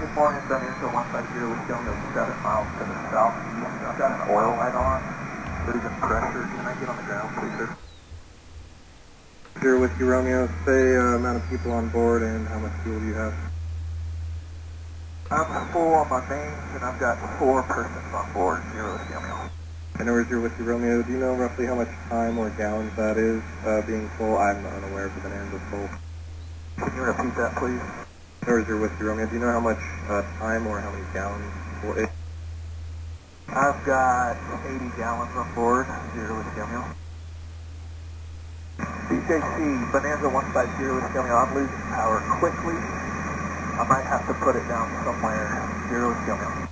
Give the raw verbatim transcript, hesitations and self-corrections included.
Good morning, Bonanza one five zero with going to seven miles to the southeast. I've got an oil light on, losing pressure. Can I get on the ground, please, sir? Zero Whiskey Romeo, say uh, amount of people on board and how much fuel do you have? I'm full on my mains, and I've got four persons on board, Zero Whiskey Romeo. I know where Zero Whiskey Romeo. Do you know roughly how much time or gallons that is uh, being full? I'm unaware of the Bonanza full. Can you repeat that, please? Or Zero Whiskey Romeo, do you know how much uh, time or how many gallons full it is? I've got eighty gallons on board, Zero Whiskey Romeo. B J C, Bonanza one five zero Whiskey Romeo, I'm losing power quickly. I might have to put it down somewhere, Zero Whiskey Romeo.